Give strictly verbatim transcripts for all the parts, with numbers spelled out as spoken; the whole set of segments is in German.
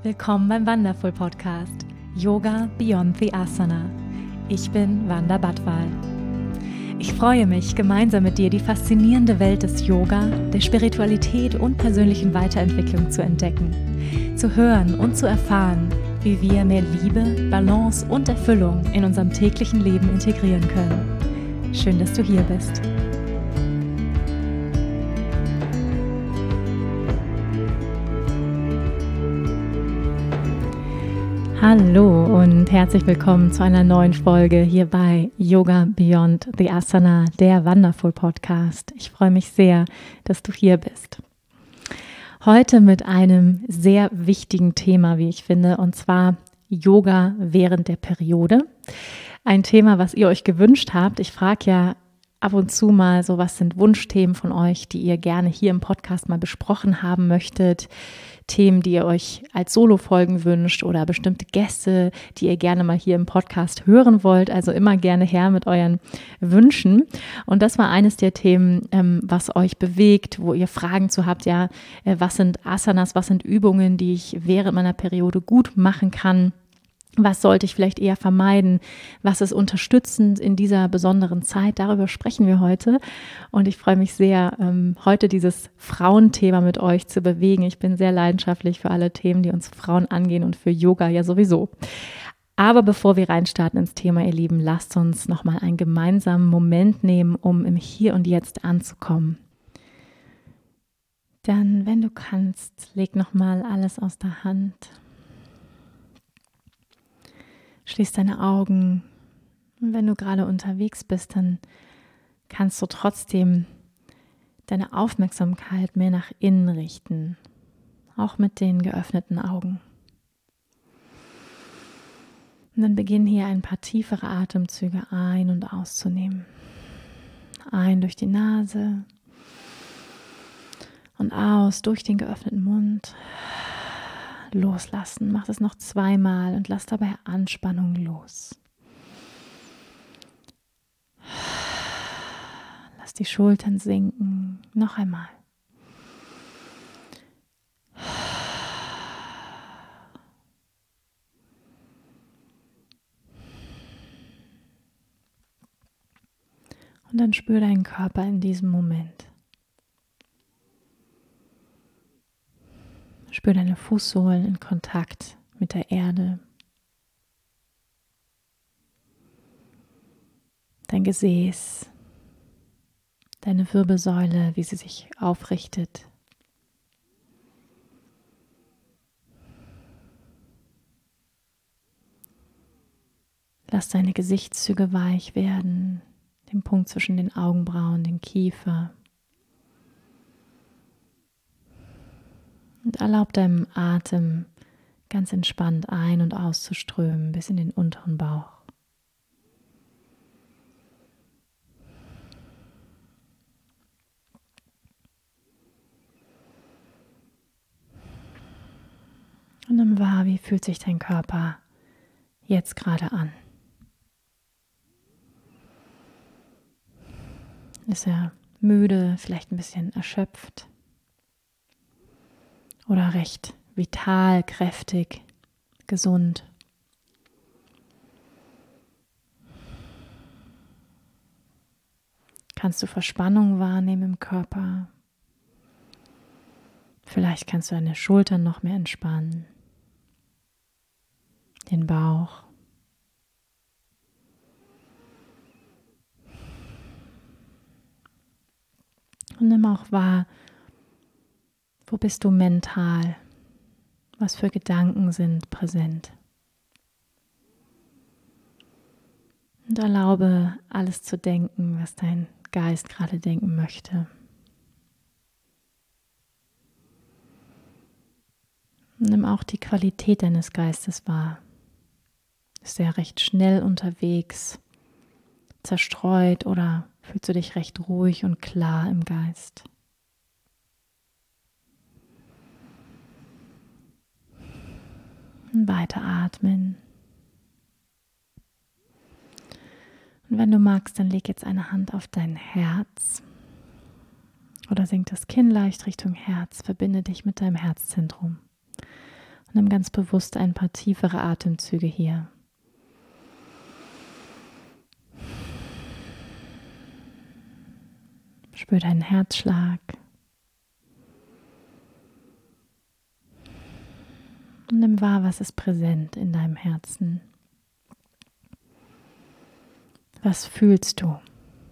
Willkommen beim Wonderful Podcast Yoga Beyond the Asana. Ich bin Wanda Badwal. Ich freue mich, gemeinsam mit dir die faszinierende Welt des Yoga, der Spiritualität und persönlichen Weiterentwicklung zu entdecken, zu hören und zu erfahren, wie wir mehr Liebe, Balance und Erfüllung in unserem täglichen Leben integrieren können. Schön, dass du hier bist. Hallo und herzlich willkommen zu einer neuen Folge hier bei Yoga Beyond the Asana, der Wonderful Podcast. Ich freue mich sehr, dass du hier bist. Heute mit einem sehr wichtigen Thema, wie ich finde, und zwar Yoga während der Periode. Ein Thema, was ihr euch gewünscht habt. Ich frage ja ab und zu mal so, was sind Wunschthemen von euch, die ihr gerne hier im Podcast mal besprochen haben möchtet. Themen, die ihr euch als Solo-Folgen wünscht oder bestimmte Gäste, die ihr gerne mal hier im Podcast hören wollt. Also immer gerne her mit euren Wünschen. Und das war eines der Themen, ähm, was euch bewegt, wo ihr Fragen zu habt. Ja, äh, was sind Asanas, was sind Übungen, die ich während meiner Periode gut machen kann? Was sollte ich vielleicht eher vermeiden? Was ist unterstützend in dieser besonderen Zeit? Darüber sprechen wir heute. Und ich freue mich sehr, heute dieses Frauenthema mit euch zu bewegen. Ich bin sehr leidenschaftlich für alle Themen, die uns Frauen angehen und für Yoga ja sowieso. Aber bevor wir reinstarten ins Thema, ihr Lieben, lasst uns nochmal einen gemeinsamen Moment nehmen, um im Hier und Jetzt anzukommen. Dann, wenn du kannst, leg nochmal alles aus der Hand. Schließ deine Augen und wenn du gerade unterwegs bist, dann kannst du trotzdem deine Aufmerksamkeit mehr nach innen richten, auch mit den geöffneten Augen. Und dann beginn hier ein paar tiefere Atemzüge ein- und auszunehmen. Ein durch die Nase und aus durch den geöffneten Mund. Loslassen. Mach es noch zweimal und lass dabei Anspannung los. Lass die Schultern sinken. Noch einmal. Und dann spür deinen Körper in diesem Moment. Spür deine Fußsohlen in Kontakt mit der Erde. Dein Gesäß, deine Wirbelsäule, wie sie sich aufrichtet. Lass deine Gesichtszüge weich werden, den Punkt zwischen den Augenbrauen, den Kiefer. Und erlaub deinem Atem ganz entspannt ein- und auszuströmen bis in den unteren Bauch. Und nimm wahr, wie fühlt sich dein Körper jetzt gerade an? Ist er müde, vielleicht ein bisschen erschöpft? Oder recht vital, kräftig, gesund. Kannst du Verspannung wahrnehmen im Körper? Vielleicht kannst du deine Schultern noch mehr entspannen, den Bauch. Und nimm auch wahr, wo bist du mental? Was für Gedanken sind präsent? Und erlaube, alles zu denken, was dein Geist gerade denken möchte. Und nimm auch die Qualität deines Geistes wahr. Ist er recht schnell unterwegs, zerstreut oder fühlst du dich recht ruhig und klar im Geist? Weiter atmen. Und wenn du magst, dann leg jetzt eine Hand auf dein Herz oder senk das Kinn leicht Richtung Herz. Verbinde dich mit deinem Herzzentrum. Nimm ganz bewusst ein paar tiefere Atemzüge hier. Spür deinen Herzschlag. Und nimm wahr, was ist präsent in deinem Herzen. Was fühlst du?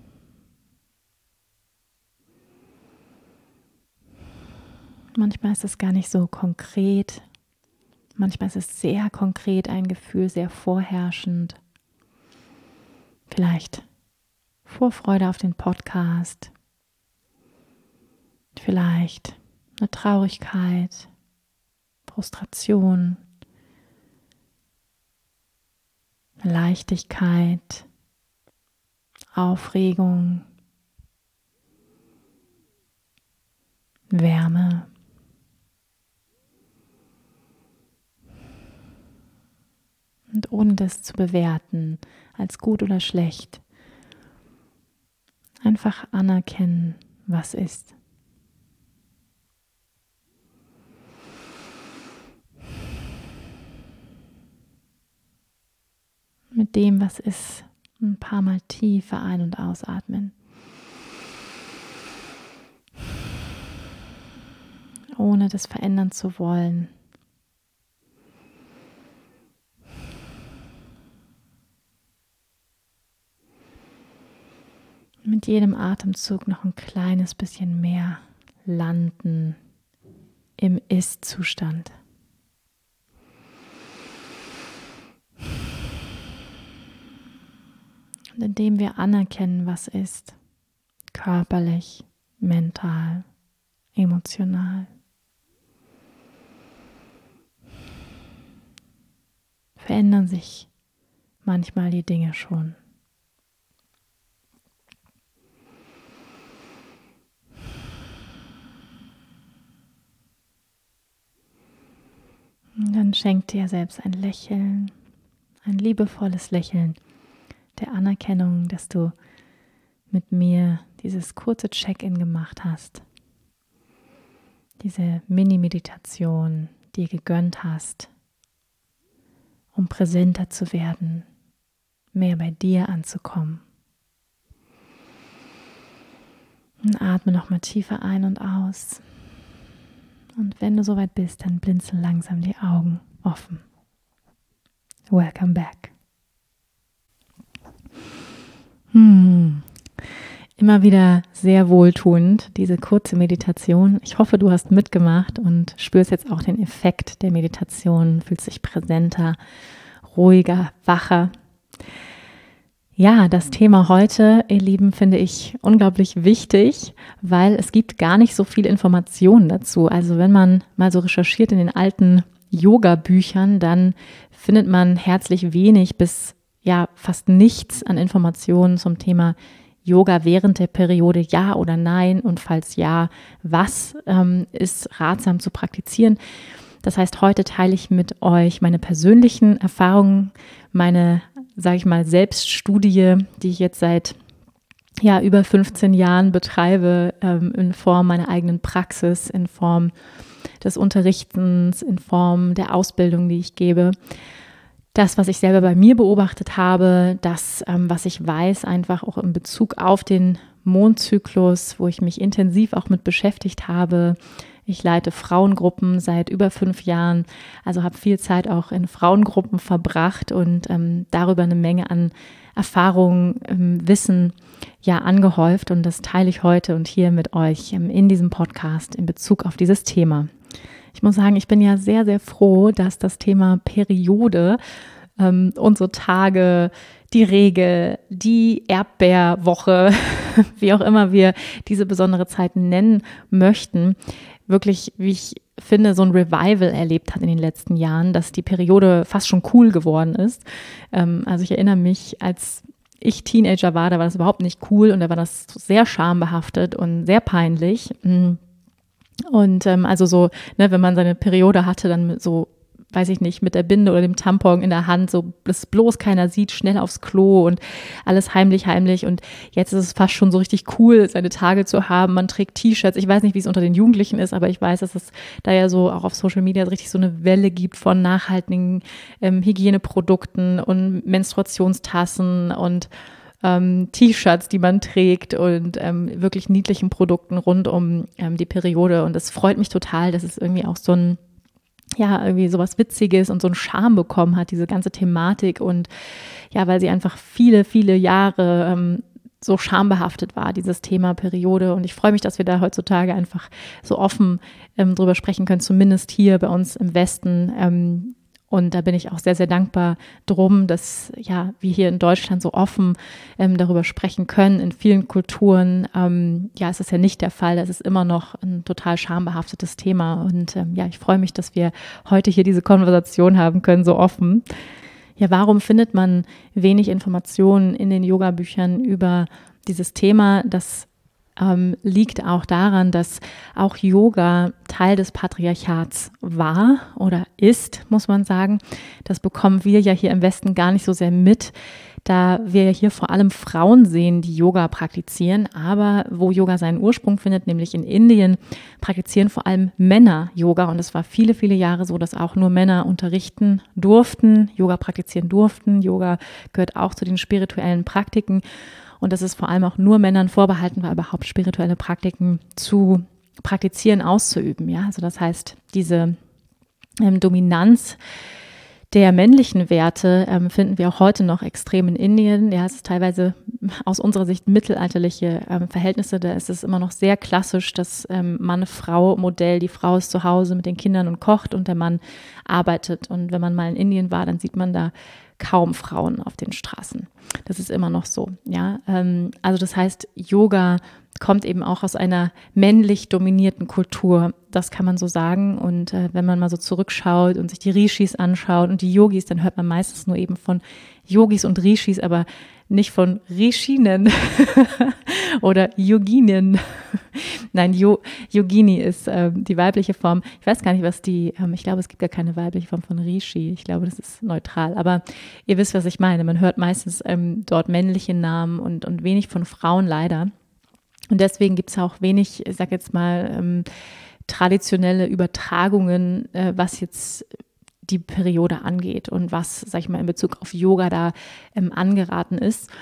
Manchmal ist es gar nicht so konkret. Manchmal ist es sehr konkret, ein Gefühl, sehr vorherrschend. Vielleicht Vorfreude auf den Podcast. Vielleicht eine Traurigkeit, Frustration, Leichtigkeit, Aufregung, Wärme. Und ohne das zu bewerten, als gut oder schlecht, einfach anerkennen, was ist. Mit dem, was ist, ein paar Mal tiefer ein- und ausatmen. Ohne das verändern zu wollen. Mit jedem Atemzug noch ein kleines bisschen mehr landen im Ist-Zustand. Und indem wir anerkennen, was ist, körperlich, mental, emotional, verändern sich manchmal die Dinge schon. Und dann schenk dir selbst ein Lächeln, ein liebevolles Lächeln der Anerkennung, dass du mit mir dieses kurze Check-in gemacht hast, diese Mini-Meditation dir gegönnt hast, um präsenter zu werden, mehr bei dir anzukommen. Und atme nochmal tiefer ein und aus. Und wenn du soweit bist, dann blinzel langsam die Augen offen. Welcome back. Hm. Immer wieder sehr wohltuend, diese kurze Meditation. Ich hoffe, du hast mitgemacht und spürst jetzt auch den Effekt der Meditation, fühlst dich präsenter, ruhiger, wacher. Ja, das Thema heute, ihr Lieben, finde ich unglaublich wichtig, weil es gibt gar nicht so viel Informationen dazu. Also wenn man mal so recherchiert in den alten Yoga-Büchern, dann findet man herzlich wenig bis ja fast nichts an Informationen zum Thema Yoga während der Periode, ja oder nein, und falls ja, was ähm, ist ratsam zu praktizieren. Das heißt, heute teile ich mit euch meine persönlichen Erfahrungen, meine, sage ich mal, Selbststudie, die ich jetzt seit ja, über fünfzehn Jahren betreibe, ähm, in Form meiner eigenen Praxis, in Form des Unterrichtens, in Form der Ausbildung, die ich gebe. Das, was ich selber bei mir beobachtet habe, das, ähm, was ich weiß, einfach auch in Bezug auf den Mondzyklus, wo ich mich intensiv auch mit beschäftigt habe. Ich leite Frauengruppen seit über fünf Jahren, also habe viel Zeit auch in Frauengruppen verbracht und ähm, darüber eine Menge an Erfahrung, ähm, Wissen ja angehäuft, und das teile ich heute und hier mit euch ähm, in diesem Podcast in Bezug auf dieses Thema. Ich muss sagen, ich bin ja sehr, sehr froh, dass das Thema Periode, ähm, unsere Tage, die Regel, die Erdbeerwoche, wie auch immer wir diese besondere Zeit nennen möchten, wirklich, wie ich finde, so ein Revival erlebt hat in den letzten Jahren, dass die Periode fast schon cool geworden ist. Ähm, also ich erinnere mich, als ich Teenager war, da war das überhaupt nicht cool und da war das sehr schambehaftet und sehr peinlich. Und ähm, also so, ne, wenn man seine Periode hatte, dann so weiß ich nicht, mit der Binde oder dem Tampon in der Hand, so dass bloß keiner sieht, schnell aufs Klo und alles heimlich, heimlich. Und jetzt ist es fast schon so richtig cool, seine Tage zu haben. Man trägt T-Shirts. Ich weiß nicht, wie es unter den Jugendlichen ist, aber ich weiß, dass es da ja so auch auf Social Media richtig so eine Welle gibt von nachhaltigen ähm, Hygieneprodukten und Menstruationstassen und ähm, T-Shirts, die man trägt und ähm, wirklich niedlichen Produkten rund um ähm, die Periode. Und es freut mich total, dass es irgendwie auch so ein ja, irgendwie sowas Witziges und so einen Charme bekommen hat, diese ganze Thematik und ja, weil sie einfach viele, viele Jahre ähm, so schambehaftet war, dieses Thema Periode und ich freue mich, dass wir da heutzutage einfach so offen ähm, drüber sprechen können, zumindest hier bei uns im Westen ähm, und da bin ich auch sehr, sehr dankbar drum, dass ja, wir hier in Deutschland so offen ähm, darüber sprechen können. In vielen Kulturen, ähm, ja, ist das ja nicht der Fall. Das ist immer noch ein total schambehaftetes Thema. Und ähm, ja, ich freue mich, dass wir heute hier diese Konversation haben können, so offen. Ja, warum findet man wenig Informationen in den Yoga-Büchern über dieses Thema? Das Ähm, liegt auch daran, dass auch Yoga Teil des Patriarchats war oder ist, muss man sagen. Das bekommen wir ja hier im Westen gar nicht so sehr mit, da wir ja hier vor allem Frauen sehen, die Yoga praktizieren. Aber wo Yoga seinen Ursprung findet, nämlich in Indien, praktizieren vor allem Männer Yoga. Und es war viele, viele Jahre so, dass auch nur Männer unterrichten durften, Yoga praktizieren durften. Yoga gehört auch zu den spirituellen Praktiken. Und dass es vor allem auch nur Männern vorbehalten war, überhaupt spirituelle Praktiken zu praktizieren, auszuüben. Ja? Also das heißt, diese ähm, Dominanz der männlichen Werte ähm, finden wir auch heute noch extrem in Indien. Ja, es ist teilweise aus unserer Sicht mittelalterliche ähm, Verhältnisse. Da ist es immer noch sehr klassisch, das ähm, Mann-Frau-Modell. Die Frau ist zu Hause mit den Kindern und kocht und der Mann arbeitet. Und wenn man mal in Indien war, dann sieht man da kaum Frauen auf den Straßen. Das ist immer noch so, ja. Ähm, also das heißt, Yoga kommt eben auch aus einer männlich dominierten Kultur. Das kann man so sagen. Und äh, wenn man mal so zurückschaut und sich die Rishis anschaut und die Yogis, dann hört man meistens nur eben von Yogis und Rishis, aber nicht von Rishinen oder Yoginen. Nein, Yo, Yogini ist äh, die weibliche Form. Ich weiß gar nicht, was die, ähm, ich glaube, es gibt gar keine weibliche Form von Rishi. Ich glaube, das ist neutral. Aber ihr wisst, was ich meine. Man hört meistens ähm, dort männliche Namen und, und wenig von Frauen leider. Und deswegen gibt es auch wenig, ich sage jetzt mal, ähm, traditionelle Übertragungen, äh, was jetzt die Periode angeht und was, sag ich mal, in Bezug auf Yoga da ähm, angeraten ist.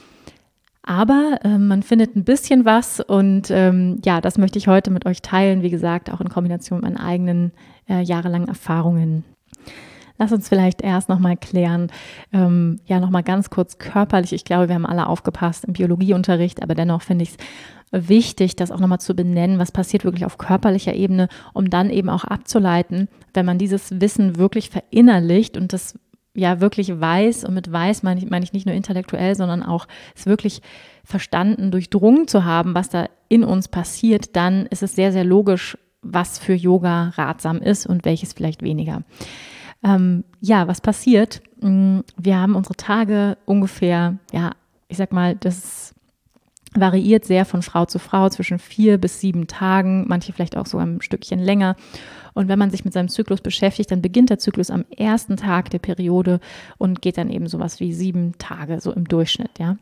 Aber äh, man findet ein bisschen was und ähm, ja, das möchte ich heute mit euch teilen, wie gesagt, auch in Kombination mit meinen eigenen äh, jahrelangen Erfahrungen. Lass uns vielleicht erst nochmal klären, ähm, ja nochmal ganz kurz körperlich. Ich glaube, wir haben alle aufgepasst im Biologieunterricht, aber dennoch finde ich es wichtig, das auch nochmal zu benennen, was passiert wirklich auf körperlicher Ebene, um dann eben auch abzuleiten, wenn man dieses Wissen wirklich verinnerlicht und das ja wirklich weiß, und mit weiß meine ich, meine ich nicht nur intellektuell, sondern auch es wirklich verstanden, durchdrungen zu haben, was da in uns passiert, dann ist es sehr, sehr logisch, was für Yoga ratsam ist und welches vielleicht weniger. Ähm, ja, was passiert? Wir haben unsere Tage ungefähr, ja, ich sag mal, das variiert sehr von Frau zu Frau zwischen vier bis sieben Tagen, manche vielleicht auch sogar ein Stückchen länger. Und wenn man sich mit seinem Zyklus beschäftigt, dann beginnt der Zyklus am ersten Tag der Periode und geht dann eben sowas wie sieben Tage, so im Durchschnitt, ja.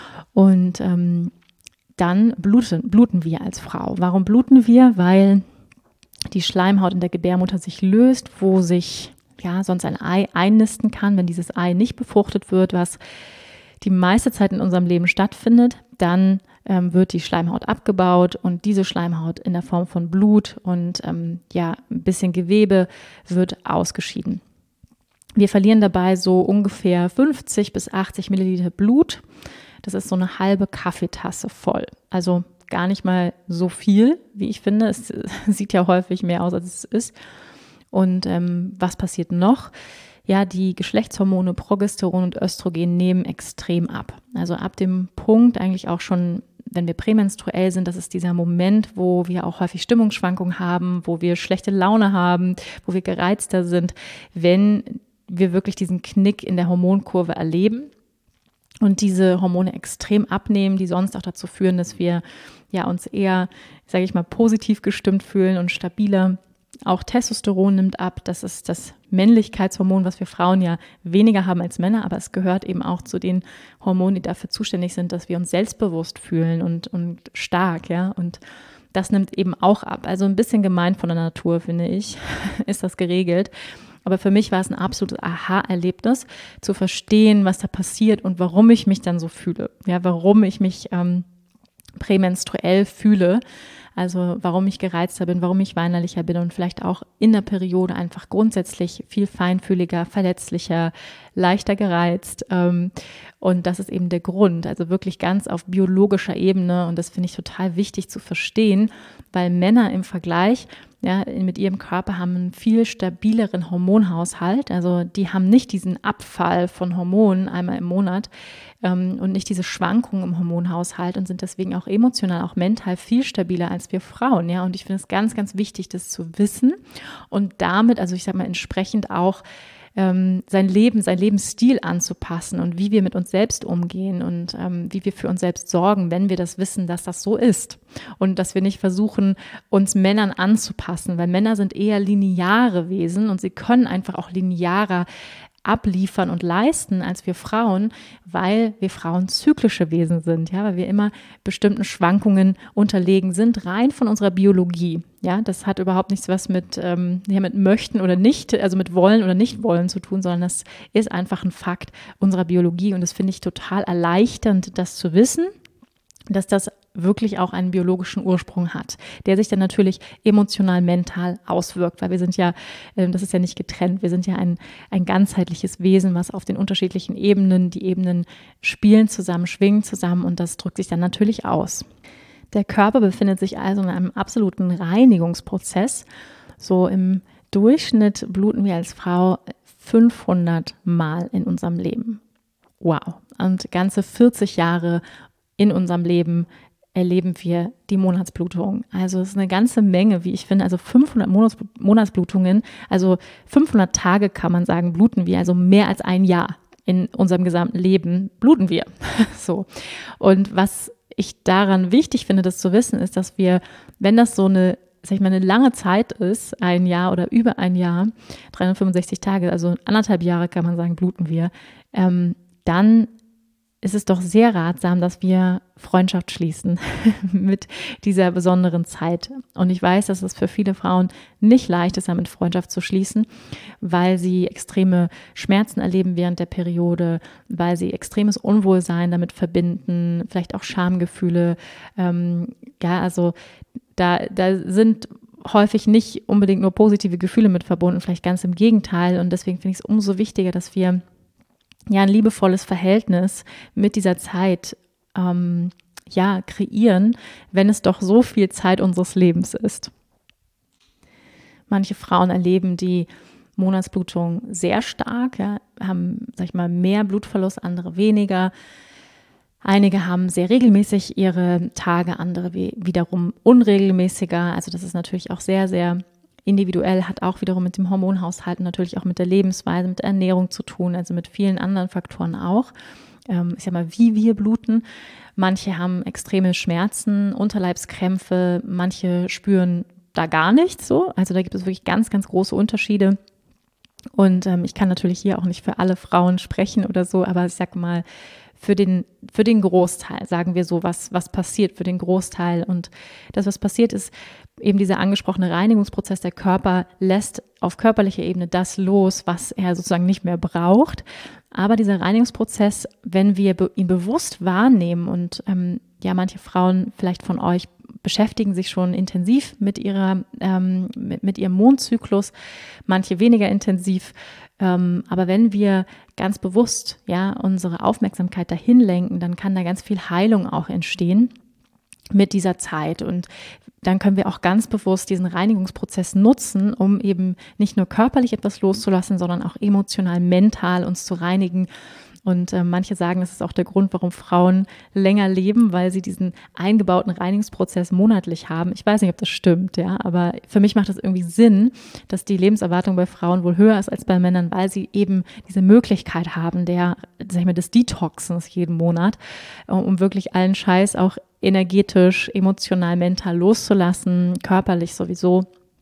Und ähm, dann bluten, bluten wir als Frau. Warum bluten wir? Weil die Schleimhaut in der Gebärmutter sich löst, wo sich ja sonst ein Ei einnisten kann, wenn dieses Ei nicht befruchtet wird, was die meiste Zeit in unserem Leben stattfindet, dann ähm, wird die Schleimhaut abgebaut und diese Schleimhaut in der Form von Blut und ähm, ja, ein bisschen Gewebe wird ausgeschieden. Wir verlieren dabei so ungefähr fünfzig bis achtzig Milliliter Blut. Das ist so eine halbe Kaffeetasse voll. Also gar nicht mal so viel, wie ich finde. Es sieht ja häufig mehr aus, als es ist. Und ähm, was passiert noch? Ja, die Geschlechtshormone Progesteron und Östrogen nehmen extrem ab. Also ab dem Punkt eigentlich auch schon, wenn wir prämenstruell sind, das ist dieser Moment, wo wir auch häufig Stimmungsschwankungen haben, wo wir schlechte Laune haben, wo wir gereizter sind, wenn wir wirklich diesen Knick in der Hormonkurve erleben und diese Hormone extrem abnehmen, die sonst auch dazu führen, dass wir ja uns eher, sage ich mal, positiv gestimmt fühlen und stabiler. auch Testosteron nimmt ab. Das ist das Männlichkeitshormon, was wir Frauen ja weniger haben als Männer, aber es gehört eben auch zu den Hormonen, die dafür zuständig sind, dass wir uns selbstbewusst fühlen und, und stark, ja, und das nimmt eben auch ab. Also ein bisschen gemein von der Natur, finde ich, ist das geregelt. Aber für mich war es ein absolutes Aha-Erlebnis, zu verstehen, was da passiert und warum ich mich dann so fühle. Ja, warum ich mich ähm, prämenstruell fühle. Also warum ich gereizter bin, warum ich weinerlicher bin und vielleicht auch in der Periode einfach grundsätzlich viel feinfühliger, verletzlicher, leichter gereizt. Und das ist eben der Grund, also wirklich ganz auf biologischer Ebene. Und das finde ich total wichtig zu verstehen, weil Männer im Vergleich, ja, mit ihrem Körper haben einen viel stabileren Hormonhaushalt. Also die haben nicht diesen Abfall von Hormonen einmal im Monat ähm, und nicht diese Schwankungen im Hormonhaushalt und sind deswegen auch emotional, auch mental viel stabiler als wir Frauen. Ja, und ich finde es ganz, ganz wichtig, das zu wissen und damit, also ich sage mal entsprechend auch ähm, sein Leben, sein Lebensstil anzupassen und wie wir mit uns selbst umgehen und ähm, wie wir für uns selbst sorgen, wenn wir das wissen, dass das so ist. Und dass wir nicht versuchen, uns Männern anzupassen, weil Männer sind eher lineare Wesen und sie können einfach auch linearer abliefern und leisten als wir Frauen, weil wir Frauen zyklische Wesen sind, ja, weil wir immer bestimmten Schwankungen unterlegen sind, rein von unserer Biologie. Ja, das hat überhaupt nichts was mit, ähm, ja, mit möchten oder nicht, also mit wollen oder nicht wollen zu tun, sondern das ist einfach ein Fakt unserer Biologie und das finde ich total erleichternd, das zu wissen, dass das wirklich auch einen biologischen Ursprung hat, der sich dann natürlich emotional, mental auswirkt, weil wir sind ja, das ist ja nicht getrennt, wir sind ja ein, ein ganzheitliches Wesen, was auf den unterschiedlichen Ebenen, die Ebenen spielen zusammen, schwingen zusammen und das drückt sich dann natürlich aus. Der Körper befindet sich also in einem absoluten Reinigungsprozess. So im Durchschnitt bluten wir als Frau fünfhundert Mal in unserem Leben. Wow. Und ganze vierzig Jahre in unserem Leben erleben wir die Monatsblutung. Also es ist eine ganze Menge, wie ich finde, also fünfhundert Monats- Monatsblutungen, also fünfhundert Tage kann man sagen, bluten wir, also mehr als ein Jahr in unserem gesamten Leben bluten wir. So. Und was ich daran wichtig finde, das zu wissen, ist, dass wir, wenn das so eine, sag ich mal, eine lange Zeit ist, ein Jahr oder über ein Jahr, dreihundertfünfundsechzig Tage, also anderthalb Jahre kann man sagen, bluten wir, ähm, dann ist es doch sehr ratsam, dass wir Freundschaft schließen mit dieser besonderen Zeit. Und ich weiß, dass es für viele Frauen nicht leicht ist, damit Freundschaft zu schließen, weil sie extreme Schmerzen erleben während der Periode, weil sie extremes Unwohlsein damit verbinden, vielleicht auch Schamgefühle. Ähm, ja, also da, da sind häufig nicht unbedingt nur positive Gefühle mit verbunden, vielleicht ganz im Gegenteil. Und deswegen finde ich es umso wichtiger, dass wir ja ein liebevolles Verhältnis mit dieser Zeit ähm, ja, kreieren, wenn es doch so viel Zeit unseres Lebens ist. Manche Frauen erleben die Monatsblutung sehr stark, ja, haben, sag ich mal, mehr Blutverlust, andere weniger. Einige haben sehr regelmäßig ihre Tage, andere wiederum unregelmäßiger. Also das ist natürlich auch sehr, sehr individuell, hat auch wiederum mit dem Hormonhaushalt und natürlich auch mit der Lebensweise, mit der Ernährung zu tun, also mit vielen anderen Faktoren auch. Ähm, ich sag mal, wie wir bluten. Manche haben extreme Schmerzen, Unterleibskrämpfe, manche spüren da gar nichts so. Also da gibt es wirklich ganz, ganz große Unterschiede. Und ähm, ich kann natürlich hier auch nicht für alle Frauen sprechen oder so, aber ich sag mal, für den, für den Großteil, sagen wir so, was, was passiert für den Großteil. Und das, was passiert, ist eben dieser angesprochene Reinigungsprozess. Der Körper lässt auf körperlicher Ebene das los, was er sozusagen nicht mehr braucht. Aber dieser Reinigungsprozess, wenn wir ihn bewusst wahrnehmen und ähm, ja, manche Frauen vielleicht von euch beschäftigen sich schon intensiv mit ihrer, ähm, mit, mit ihrem Mondzyklus, manche weniger intensiv. Ähm, aber wenn wir ganz bewusst ja unsere Aufmerksamkeit dahin lenken, dann kann da ganz viel Heilung auch entstehen mit dieser Zeit. Und dann können wir auch ganz bewusst diesen Reinigungsprozess nutzen, um eben nicht nur körperlich etwas loszulassen, sondern auch emotional, mental uns zu reinigen. Und äh, manche sagen, das ist auch der Grund, warum Frauen länger leben, weil sie diesen eingebauten Reinigungsprozess monatlich haben. Ich weiß nicht, ob das stimmt, ja, aber für mich macht das irgendwie Sinn, dass die Lebenserwartung bei Frauen wohl höher ist als bei Männern, weil sie eben diese Möglichkeit haben, der, sag ich mal, des Detoxens jeden Monat, um wirklich allen Scheiß auch energetisch, emotional, mental loszulassen, körperlich sowieso.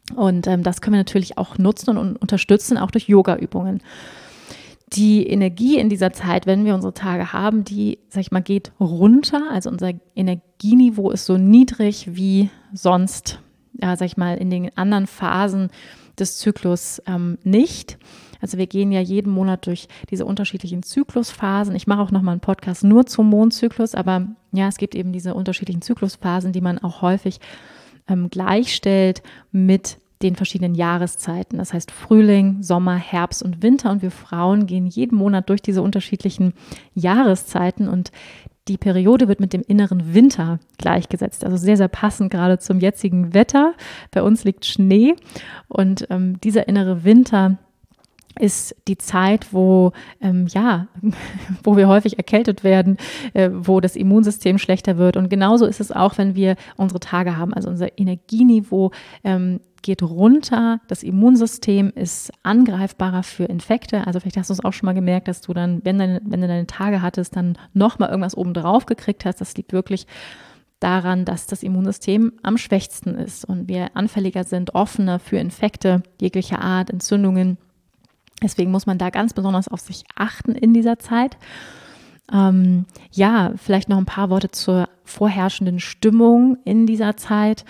Und ähm, das können wir natürlich auch nutzen und unterstützen, auch durch Yoga-Übungen. Die Energie in dieser Zeit, wenn wir unsere Tage haben, die, sag ich mal, geht runter. Also unser Energieniveau ist so niedrig wie sonst, ja, sag ich mal, in den anderen Phasen des Zyklus ähm, nicht. Also wir gehen ja jeden Monat durch diese unterschiedlichen Zyklusphasen. Ich mache auch nochmal einen Podcast nur zum Mondzyklus, aber ja, es gibt eben diese unterschiedlichen Zyklusphasen, die man auch häufig ähm, gleichstellt mit den verschiedenen Jahreszeiten. Das heißt Frühling, Sommer, Herbst und Winter. Und wir Frauen gehen jeden Monat durch diese unterschiedlichen Jahreszeiten und die Periode wird mit dem inneren Winter gleichgesetzt. Also sehr, sehr passend gerade zum jetzigen Wetter. Bei uns liegt Schnee und ähm, dieser innere Winter ist die Zeit, wo, ähm, ja, wo wir häufig erkältet werden, äh, wo das Immunsystem schlechter wird. Und genauso ist es auch, wenn wir unsere Tage haben. Also unser Energieniveau ähm, geht runter, das Immunsystem ist angreifbarer für Infekte. Also vielleicht hast du es auch schon mal gemerkt, dass du dann, wenn, deine, wenn du deine Tage hattest, dann nochmal irgendwas obendrauf gekriegt hast. Das liegt wirklich daran, dass das Immunsystem am schwächsten ist und wir anfälliger sind, offener für Infekte jeglicher Art, Entzündungen. Deswegen muss man da ganz besonders auf sich achten in dieser Zeit. Ähm, ja, vielleicht noch ein paar Worte zur vorherrschenden Stimmung in dieser Zeit.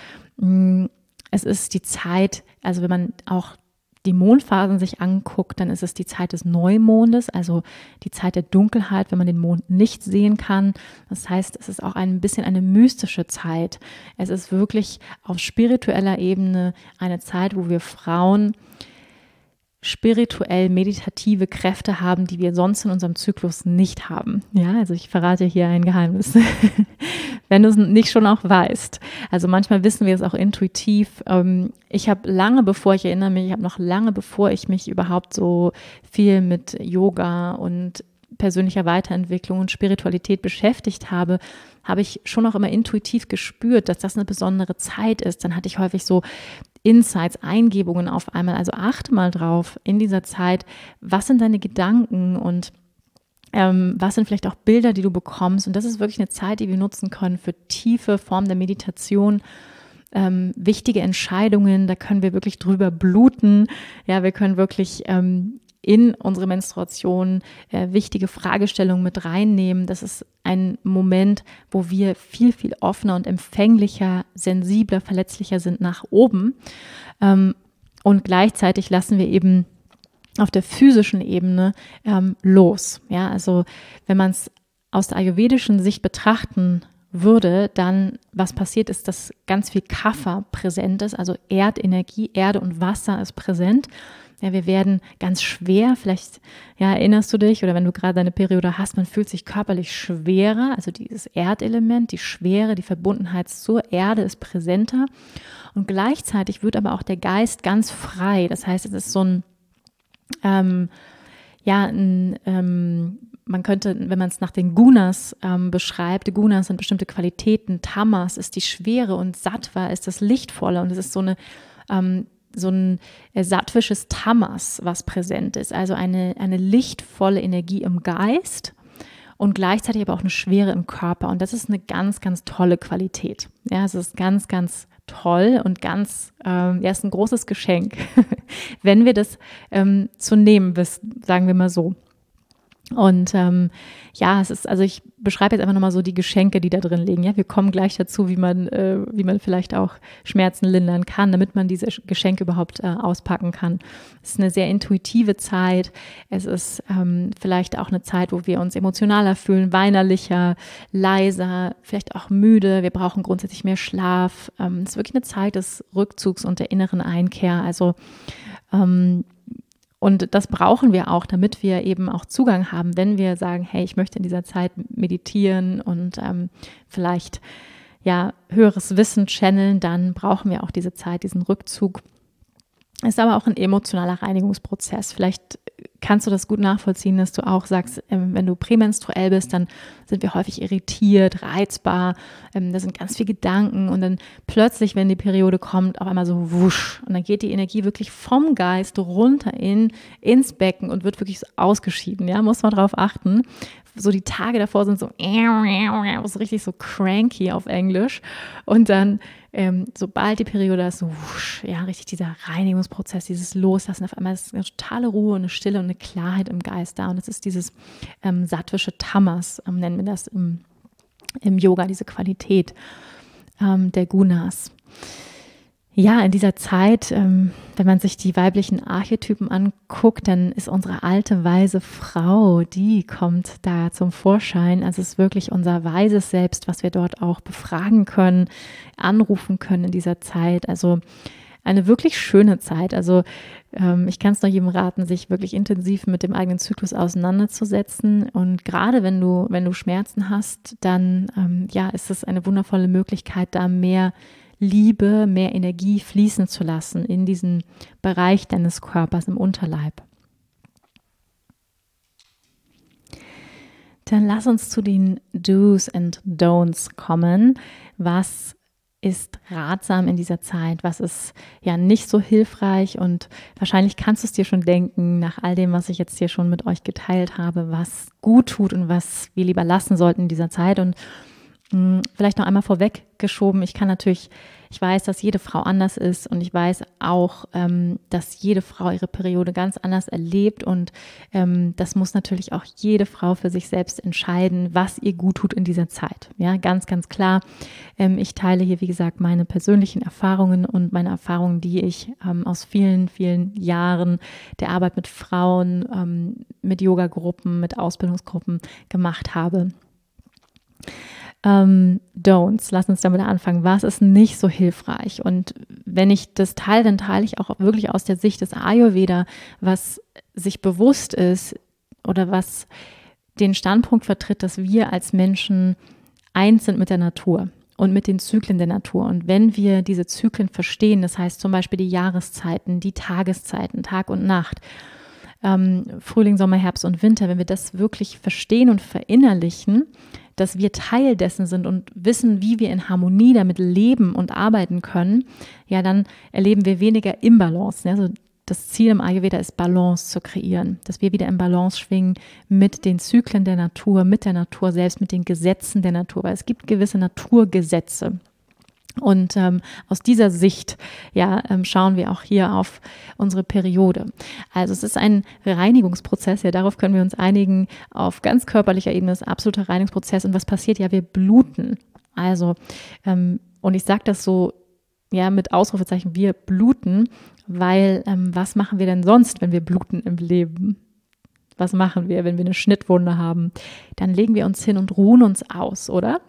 Es ist die Zeit, also wenn man auch die Mondphasen sich anguckt, dann ist es die Zeit des Neumondes, also die Zeit der Dunkelheit, wenn man den Mond nicht sehen kann. Das heißt, es ist auch ein bisschen eine mystische Zeit. Es ist wirklich auf spiritueller Ebene eine Zeit, wo wir Frauen spirituell meditative Kräfte haben, die wir sonst in unserem Zyklus nicht haben. Ja, also ich verrate hier ein Geheimnis, wenn du es nicht schon auch weißt. Also manchmal wissen wir es auch intuitiv. Ich habe lange bevor, ich erinnere mich, ich habe noch lange bevor ich mich überhaupt so viel mit Yoga und persönlicher Weiterentwicklung und Spiritualität beschäftigt habe, habe ich schon auch immer intuitiv gespürt, dass das eine besondere Zeit ist. Dann hatte ich häufig so Insights, Eingebungen auf einmal. Also achte mal drauf in dieser Zeit, was sind deine Gedanken und ähm, was sind vielleicht auch Bilder, die du bekommst. Und das ist wirklich eine Zeit, die wir nutzen können für tiefe Formen der Meditation, ähm, wichtige Entscheidungen. Da können wir wirklich drüber bluten. Ja, wir können wirklich ähm, in unsere Menstruation äh, wichtige Fragestellungen mit reinnehmen. Das ist ein Moment, wo wir viel, viel offener und empfänglicher, sensibler, verletzlicher sind nach oben. Ähm, und gleichzeitig lassen wir eben auf der physischen Ebene ähm, los. Ja, also wenn man es aus der ayurvedischen Sicht betrachten würde, dann was passiert ist, dass ganz viel Kapha präsent ist, also Erdenergie, Erde und Wasser ist präsent. Ja, wir werden ganz schwer, vielleicht ja, erinnerst du dich, oder wenn du gerade deine Periode hast, man fühlt sich körperlich schwerer, also dieses Erdelement, die Schwere, die Verbundenheit zur Erde ist präsenter und gleichzeitig wird aber auch der Geist ganz frei. Das heißt, es ist so ein, ähm, ja, ein, ähm, man könnte, wenn man es nach den Gunas ähm, beschreibt, die Gunas sind bestimmte Qualitäten, Tamas ist die Schwere und Sattva ist das Lichtvolle und es ist so eine ähm, so ein sattwisches Tamas, was präsent ist, also eine, eine lichtvolle Energie im Geist und gleichzeitig aber auch eine Schwere im Körper und das ist eine ganz, ganz tolle Qualität. Ja, es ist ganz, ganz toll und ganz, ähm, ja, ist ein großes Geschenk, wenn wir das ähm, zu nehmen wissen, sagen wir mal so. Und ähm, ja, es ist, also ich beschreibe jetzt einfach nochmal so die Geschenke, die da drin liegen. Ja, wir kommen gleich dazu, wie man, äh, wie man vielleicht auch Schmerzen lindern kann, damit man diese Geschenke überhaupt äh, auspacken kann. Es ist eine sehr intuitive Zeit. Es ist ähm, vielleicht auch eine Zeit, wo wir uns emotionaler fühlen, weinerlicher, leiser, vielleicht auch müde. Wir brauchen grundsätzlich mehr Schlaf. Ähm, es ist wirklich eine Zeit des Rückzugs und der inneren Einkehr. Also ähm, Und das brauchen wir auch, damit wir eben auch Zugang haben, wenn wir sagen, hey, ich möchte in dieser Zeit meditieren und ähm, vielleicht ja höheres Wissen channeln, dann brauchen wir auch diese Zeit, diesen Rückzug. Es ist aber auch ein emotionaler Reinigungsprozess. Vielleicht kannst du das gut nachvollziehen, dass du auch sagst, ähm, wenn du prämenstruell bist, dann sind wir häufig irritiert, reizbar, ähm, da sind ganz viele Gedanken und dann plötzlich, wenn die Periode kommt, auf einmal so wusch und dann geht die Energie wirklich vom Geist runter in, ins Becken und wird wirklich so ausgeschieden, ja, muss man drauf achten. So die Tage davor sind so, so richtig so cranky auf Englisch und dann ähm, sobald die Periode ist, so wusch, ja, richtig dieser Reinigungsprozess, dieses Loslassen, auf einmal ist eine totale Ruhe und eine Stille und eine Klarheit im Geist da. Und das ist dieses ähm, sattwische Tamas, ähm, nennen wir das im, im Yoga, diese Qualität ähm, der Gunas. Ja, in dieser Zeit, ähm, wenn man sich die weiblichen Archetypen anguckt, dann ist unsere alte, weise Frau, die kommt da zum Vorschein. Also es ist wirklich unser weises Selbst, was wir dort auch befragen können, anrufen können in dieser Zeit. Also eine wirklich schöne Zeit. Also ähm, ich kann es nur jedem raten, sich wirklich intensiv mit dem eigenen Zyklus auseinanderzusetzen. Und gerade wenn du, wenn du Schmerzen hast, dann ähm, ja, ist es eine wundervolle Möglichkeit, da mehr Liebe, mehr Energie fließen zu lassen in diesen Bereich deines Körpers im Unterleib. Dann lass uns zu den Do's and Don'ts kommen. Was ist ratsam in dieser Zeit? Was ist ja nicht so hilfreich? Und wahrscheinlich kannst du es dir schon denken, nach all dem, was ich jetzt hier schon mit euch geteilt habe, was gut tut und was wir lieber lassen sollten in dieser Zeit. Und vielleicht noch einmal vorweggeschoben, ich kann natürlich, ich weiß, dass jede Frau anders ist und ich weiß auch, ähm, dass jede Frau ihre Periode ganz anders erlebt und ähm, das muss natürlich auch jede Frau für sich selbst entscheiden, was ihr gut tut in dieser Zeit. Ja, ganz, ganz klar. Ähm, ich teile hier, wie gesagt, meine persönlichen Erfahrungen und meine Erfahrungen, die ich ähm, aus vielen, vielen Jahren der Arbeit mit Frauen, ähm, mit Yoga-Gruppen, mit Ausbildungsgruppen gemacht habe. Ähm, Don'ts, lass uns damit anfangen. Was ist nicht so hilfreich? Und wenn ich das teile, dann teile ich auch wirklich aus der Sicht des Ayurveda, was sich bewusst ist oder was den Standpunkt vertritt, dass wir als Menschen eins sind mit der Natur und mit den Zyklen der Natur. Und wenn wir diese Zyklen verstehen, das heißt zum Beispiel die Jahreszeiten, die Tageszeiten, Tag und Nacht, ähm, Frühling, Sommer, Herbst und Winter, wenn wir das wirklich verstehen und verinnerlichen, dass wir Teil dessen sind und wissen, wie wir in Harmonie damit leben und arbeiten können, ja, dann erleben wir weniger Imbalance. Also das Ziel im Ayurveda ist, Balance zu kreieren, dass wir wieder in Balance schwingen mit den Zyklen der Natur, mit der Natur selbst, mit den Gesetzen der Natur, weil es gibt gewisse Naturgesetze. Und ähm, aus dieser Sicht ja, ähm, schauen wir auch hier auf unsere Periode. Also es ist ein Reinigungsprozess, ja, darauf können wir uns einigen, auf ganz körperlicher Ebene ist ein absoluter Reinigungsprozess. Und was passiert? Ja, wir bluten. Also, ähm, und ich sage das so, ja, mit Ausrufezeichen, wir bluten, weil ähm, was machen wir denn sonst, wenn wir bluten im Leben? Was machen wir, wenn wir eine Schnittwunde haben? Dann legen wir uns hin und ruhen uns aus, oder?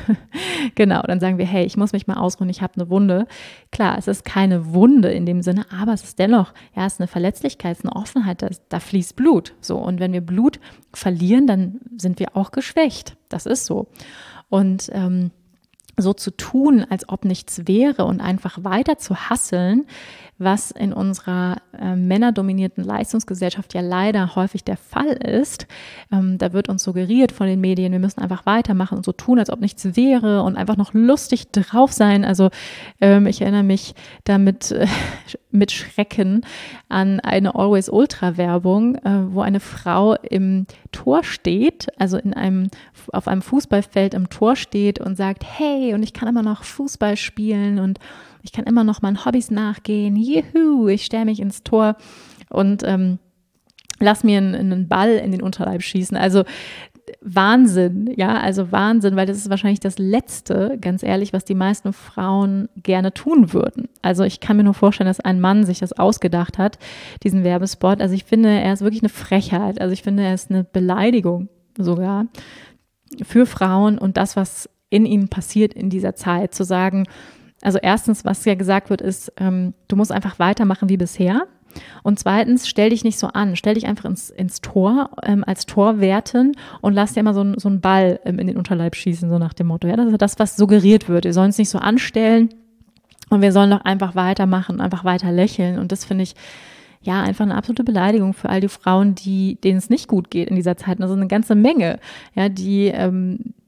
Genau, dann sagen wir, hey, ich muss mich mal ausruhen, ich habe eine Wunde. Klar, es ist keine Wunde in dem Sinne, aber es ist dennoch, ja, es ist eine Verletzlichkeit, es ist eine Offenheit, da, da fließt Blut. So, und wenn wir Blut verlieren, dann sind wir auch geschwächt. Das ist so. Und ähm, so zu tun, als ob nichts wäre und einfach weiter zu hasseln, was in unserer äh, männerdominierten Leistungsgesellschaft ja leider häufig der Fall ist. Ähm, da wird uns suggeriert von den Medien, wir müssen einfach weitermachen und so tun, als ob nichts wäre und einfach noch lustig drauf sein. Also ähm, ich erinnere mich damit äh, mit Schrecken an eine Always Ultra Werbung, äh, wo eine Frau im Tor steht, also in einem, auf einem Fußballfeld im Tor steht und sagt, hey, und ich kann immer noch Fußball spielen und ich kann immer noch meinen Hobbys nachgehen. Juhu, ich stelle mich ins Tor und ähm, lass mir einen, einen Ball in den Unterleib schießen. Also Wahnsinn, ja, also Wahnsinn, weil das ist wahrscheinlich das Letzte, ganz ehrlich, was die meisten Frauen gerne tun würden. Also ich kann mir nur vorstellen, dass ein Mann sich das ausgedacht hat, diesen Werbespot. Also ich finde, er ist wirklich eine Frechheit. Also ich finde, er ist eine Beleidigung sogar für Frauen und das, was in ihnen passiert in dieser Zeit, zu sagen, also erstens, was ja gesagt wird, ist, ähm, du musst einfach weitermachen wie bisher. Und zweitens, stell dich nicht so an, stell dich einfach ins, ins Tor, ähm, als Torwärtin und lass dir mal so, so einen Ball ähm, in den Unterleib schießen, so nach dem Motto. Ja, das ist das, was suggeriert wird. Wir sollen uns nicht so anstellen und wir sollen doch einfach weitermachen, einfach weiter lächeln. Und das finde ich ja einfach eine absolute Beleidigung für all die Frauen, die, denen es nicht gut geht in dieser Zeit. Und das ist eine ganze Menge, ja, die, ähm,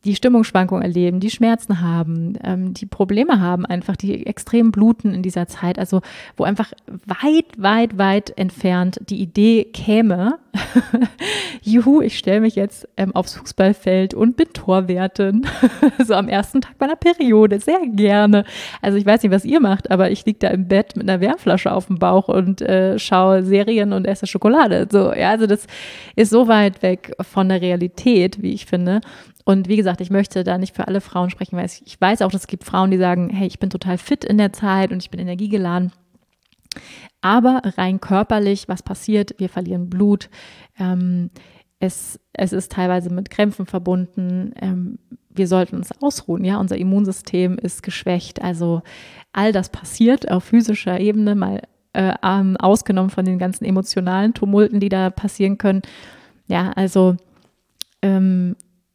die Stimmungsschwankungen erleben, die Schmerzen haben, ähm, die Probleme haben, einfach die extrem bluten in dieser Zeit, also wo einfach weit, weit, weit entfernt die Idee käme, juhu, ich stelle mich jetzt ähm, aufs Fußballfeld und bin Torwärtin, so am ersten Tag meiner Periode, sehr gerne. Also ich weiß nicht, was ihr macht, aber ich liege da im Bett mit einer Wärmflasche auf dem Bauch und äh, schaue Serien und esse Schokolade. So, ja, also das ist so weit weg von der Realität, wie ich finde. Und wie gesagt, ich möchte da nicht für alle Frauen sprechen, weil ich weiß auch, es gibt Frauen, die sagen, hey, ich bin total fit in der Zeit und ich bin energiegeladen. Aber rein körperlich, was passiert? Wir verlieren Blut. Ähm, es, es ist teilweise mit Krämpfen verbunden. Ähm, wir sollten uns ausruhen. Ja, unser Immunsystem ist geschwächt. Also all das passiert auf physischer Ebene, mal äh, ausgenommen von den ganzen emotionalen Tumulten, die da passieren können. Ja, also ähm,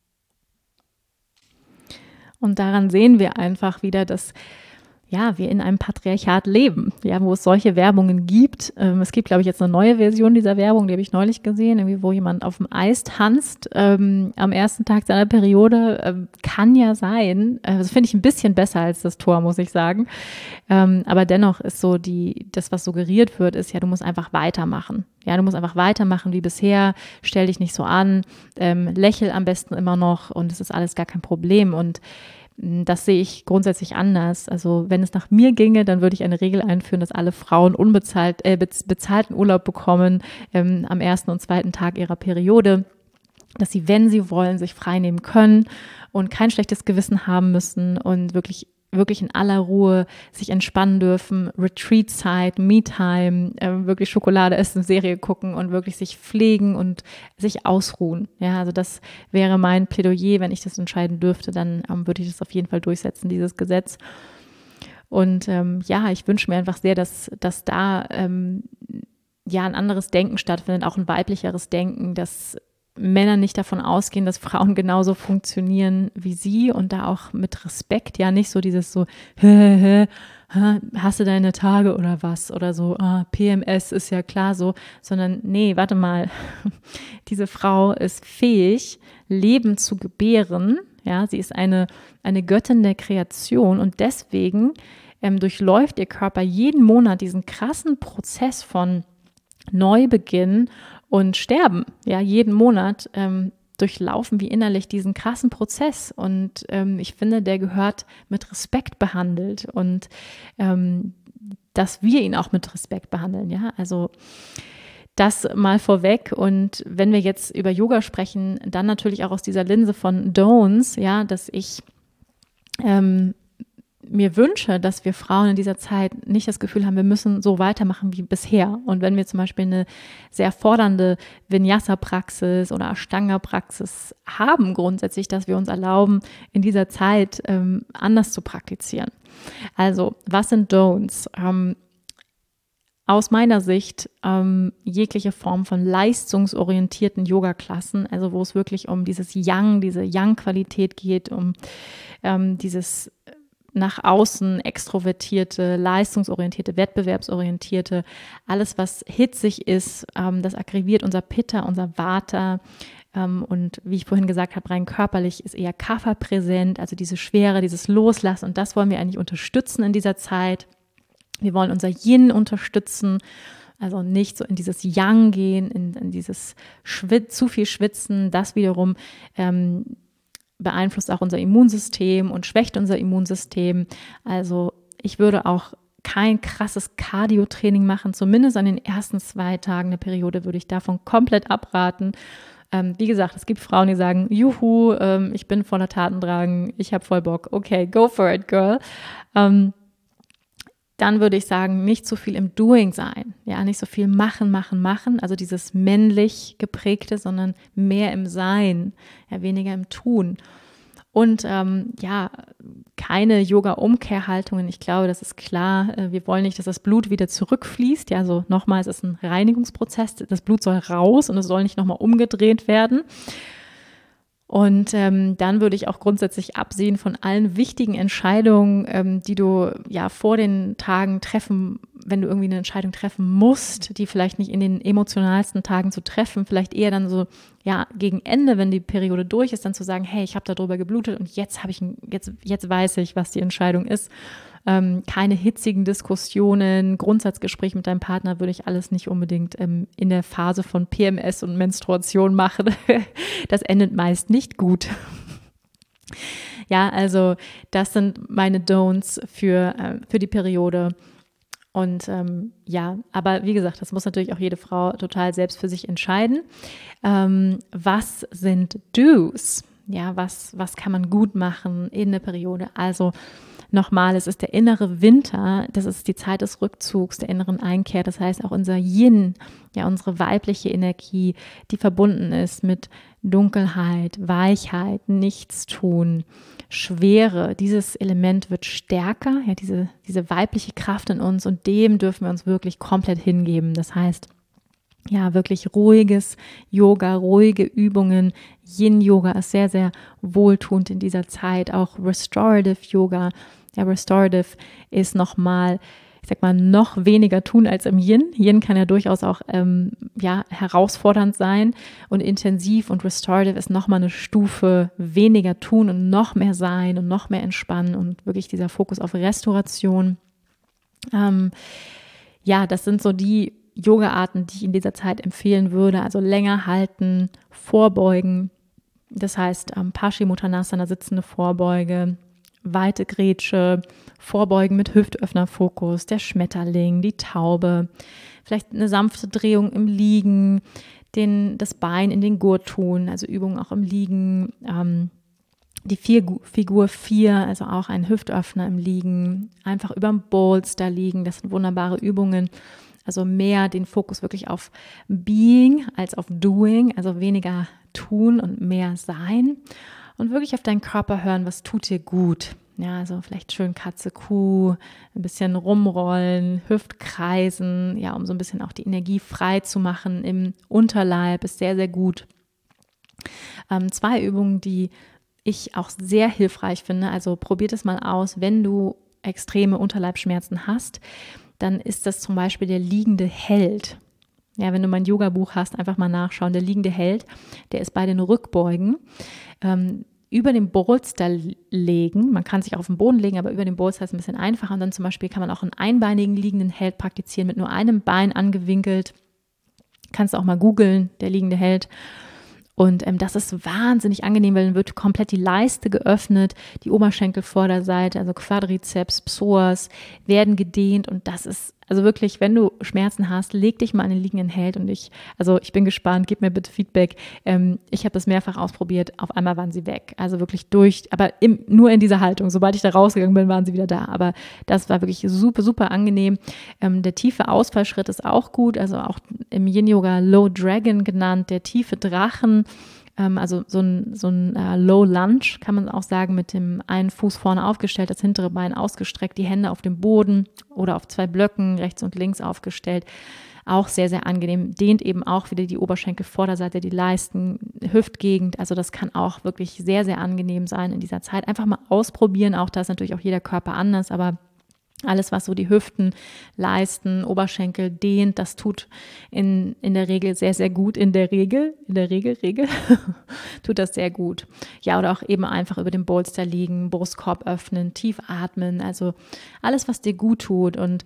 und daran sehen wir einfach wieder, dass ja, wir in einem Patriarchat leben, ja, wo es solche Werbungen gibt. Ähm, es gibt, glaube ich, jetzt eine neue Version dieser Werbung, die habe ich neulich gesehen, irgendwie, wo jemand auf dem Eis tanzt ähm, am ersten Tag seiner Periode. Ähm, kann ja sein. Äh, das finde ich ein bisschen besser als das Tor, muss ich sagen. Ähm, aber dennoch ist so die, das, was suggeriert wird, ist ja, du musst einfach weitermachen. Ja, du musst einfach weitermachen wie bisher. Stell dich nicht so an. Ähm, lächel am besten immer noch und es ist alles gar kein Problem. Und das sehe ich grundsätzlich anders. Also wenn es nach mir ginge, dann würde ich eine Regel einführen, dass alle Frauen unbezahlt, äh, bezahlten Urlaub bekommen ähm, am ersten und zweiten Tag ihrer Periode, dass sie, wenn sie wollen, sich frei nehmen können und kein schlechtes Gewissen haben müssen und wirklich wirklich in aller Ruhe sich entspannen dürfen, Retreat-Zeit, Me-Time, äh, wirklich Schokolade essen, Serie gucken und wirklich sich pflegen und sich ausruhen. Ja, also das wäre mein Plädoyer, wenn ich das entscheiden dürfte, dann ähm, würde ich das auf jeden Fall durchsetzen, dieses Gesetz. Und ähm, ja, ich wünsche mir einfach sehr, dass, dass da ähm, ja ein anderes Denken stattfindet, auch ein weiblicheres Denken, dass Männer nicht davon ausgehen, dass Frauen genauso funktionieren wie sie und da auch mit Respekt, ja, nicht so dieses so, hä, hä, hä, hast du deine Tage oder was oder so, ah, P M S ist ja klar so, sondern nee, warte mal, diese Frau ist fähig, Leben zu gebären, ja, sie ist eine, eine Göttin der Kreation und deswegen ähm, durchläuft ihr Körper jeden Monat diesen krassen Prozess von Neubeginn und Sterben. Ja, jeden Monat ähm, durchlaufen wir innerlich diesen krassen Prozess und ähm, ich finde, der gehört mit Respekt behandelt und ähm, dass wir ihn auch mit Respekt behandeln. Ja, also das mal vorweg und wenn wir jetzt über Yoga sprechen, dann natürlich auch aus dieser Linse von Don'ts, ja, dass ich ähm, mir wünsche, dass wir Frauen in dieser Zeit nicht das Gefühl haben, wir müssen so weitermachen wie bisher. Und wenn wir zum Beispiel eine sehr fordernde Vinyasa-Praxis oder Ashtanga-Praxis haben grundsätzlich, dass wir uns erlauben, in dieser Zeit ähm, anders zu praktizieren. Also, was sind Don'ts? Ähm, aus meiner Sicht ähm, jegliche Form von leistungsorientierten Yoga-Klassen, also wo es wirklich um dieses Yang, diese Yang-Qualität geht, um ähm, dieses nach außen extrovertierte, leistungsorientierte, wettbewerbsorientierte, alles was hitzig ist, ähm, das aktiviert unser Pitta, unser Vata ähm, und wie ich vorhin gesagt habe, rein körperlich ist eher Kapha präsent, also diese Schwere, dieses Loslassen und das wollen wir eigentlich unterstützen in dieser Zeit. Wir wollen unser Yin unterstützen, also nicht so in dieses Yang gehen, in, in dieses Schwitz, zu viel Schwitzen, das wiederum ähm, beeinflusst auch unser Immunsystem und schwächt unser Immunsystem. Also ich würde auch kein krasses Cardio-Training machen, zumindest an den ersten zwei Tagen der Periode würde ich davon komplett abraten. Ähm, wie gesagt, es gibt Frauen, die sagen, juhu, ähm, ich bin voller Tatendrang, ich habe voll Bock, okay, go for it, girl. Ähm, dann würde ich sagen, nicht so viel im Doing sein, ja, nicht so viel machen, machen, machen, also dieses männlich geprägte, sondern mehr im Sein, ja, weniger im Tun. Und ähm, ja, keine Yoga-Umkehrhaltungen. Ich glaube, das ist klar. Wir wollen nicht, dass das Blut wieder zurückfließt. Ja, also nochmal, es ist ein Reinigungsprozess. Das Blut soll raus und es soll nicht nochmal umgedreht werden. Und ähm, dann würde ich auch grundsätzlich absehen von allen wichtigen Entscheidungen, ähm, die du ja vor den Tagen treffen, wenn du irgendwie eine Entscheidung treffen musst, die vielleicht nicht in den emotionalsten Tagen zu treffen, vielleicht eher dann so ja gegen Ende, wenn die Periode durch ist, dann zu sagen, hey, ich habe darüber geblutet und jetzt habe ich ein, jetzt jetzt weiß ich, was die Entscheidung ist. Ähm, keine hitzigen Diskussionen, Grundsatzgespräch mit deinem Partner würde ich alles nicht unbedingt ähm, in der Phase von P M S und Menstruation machen. Das endet meist nicht gut. Ja, also das sind meine Don'ts für, äh, für die Periode. Und ähm, ja, aber wie gesagt, das muss natürlich auch jede Frau total selbst für sich entscheiden. Ähm, was sind Do's? Ja, was, was kann man gut machen in der Periode? Also nochmal, es ist der innere Winter, das ist die Zeit des Rückzugs, der inneren Einkehr, das heißt auch unser Yin, ja unsere weibliche Energie, die verbunden ist mit Dunkelheit, Weichheit, Nichtstun, Schwere. Dieses Element wird stärker, ja diese, diese weibliche Kraft in uns und dem dürfen wir uns wirklich komplett hingeben. Das heißt, ja, wirklich ruhiges Yoga, ruhige Übungen. Yin-Yoga ist sehr, sehr wohltuend in dieser Zeit. Auch Restorative Yoga. Ja, Restorative ist nochmal, ich sag mal, noch weniger tun als im Yin. Yin kann ja durchaus auch ähm, ja, herausfordernd sein und intensiv. Und Restorative ist nochmal eine Stufe weniger tun und noch mehr sein und noch mehr entspannen und wirklich dieser Fokus auf Restauration. Ähm, ja, das sind so die Yoga-Arten, die ich in dieser Zeit empfehlen würde, also länger halten, vorbeugen, das heißt ähm, Paschimottanasana, sitzende Vorbeuge, weite Grätsche, vorbeugen mit Hüftöffnerfokus, der Schmetterling, die Taube, vielleicht eine sanfte Drehung im Liegen, den, das Bein in den Gurt tun, also Übungen auch im Liegen, ähm, die Figur vier, also auch ein Hüftöffner im Liegen, einfach über dem Bolster liegen, das sind wunderbare Übungen. Also mehr den Fokus wirklich auf Being als auf Doing, also weniger tun und mehr sein und wirklich auf deinen Körper hören, was tut dir gut. Ja, also vielleicht schön Katze, Kuh, ein bisschen rumrollen, Hüftkreisen, ja, um so ein bisschen auch die Energie frei zu machen im Unterleib, ist sehr, sehr gut. Ähm, zwei Übungen, die ich auch sehr hilfreich finde, also probiert es mal aus, wenn du extreme Unterleibsschmerzen hast, dann ist das zum Beispiel der liegende Held. Ja, wenn du mein Yoga-Buch hast, einfach mal nachschauen. Der liegende Held, der ist bei den Rückbeugen ähm, über den Bolster legen. Man kann sich auf den Boden legen, aber über den Bolster ist ein bisschen einfacher. Und dann zum Beispiel kann man auch einen einbeinigen liegenden Held praktizieren, mit nur einem Bein angewinkelt. Kannst du auch mal googeln, der liegende Held. Und ähm, das ist wahnsinnig angenehm, weil dann wird komplett die Leiste geöffnet, die Oberschenkelvorderseite, also Quadrizeps, Psoas werden gedehnt und das ist, also wirklich, wenn du Schmerzen hast, leg dich mal an den liegenden Held und ich, also ich bin gespannt, gib mir bitte Feedback. Ähm, ich habe das mehrfach ausprobiert, auf einmal waren sie weg, also wirklich durch, aber im, nur in dieser Haltung. Sobald ich da rausgegangen bin, waren sie wieder da, aber das war wirklich super, super angenehm. Ähm, der tiefe Ausfallschritt ist auch gut, also auch im Yin-Yoga Low Dragon genannt, der tiefe Drachen. Also so ein, so ein uh, Low Lunge kann man auch sagen, mit dem einen Fuß vorne aufgestellt, das hintere Bein ausgestreckt, die Hände auf dem Boden oder auf zwei Blöcken rechts und links aufgestellt. Auch sehr, sehr angenehm. Dehnt eben auch wieder die Oberschenkelvorderseite, die Leisten, Hüftgegend. Also das kann auch wirklich sehr, sehr angenehm sein in dieser Zeit. Einfach mal ausprobieren. Auch da ist natürlich auch jeder Körper anders, aber alles, was so die Hüften, Leisten, Oberschenkel dehnt, das tut in, in der Regel sehr, sehr gut. In der Regel, in der Regel, Regel, tut das sehr gut. Ja, oder auch eben einfach über dem Bolster liegen, Brustkorb öffnen, tief atmen. Also alles, was dir gut tut und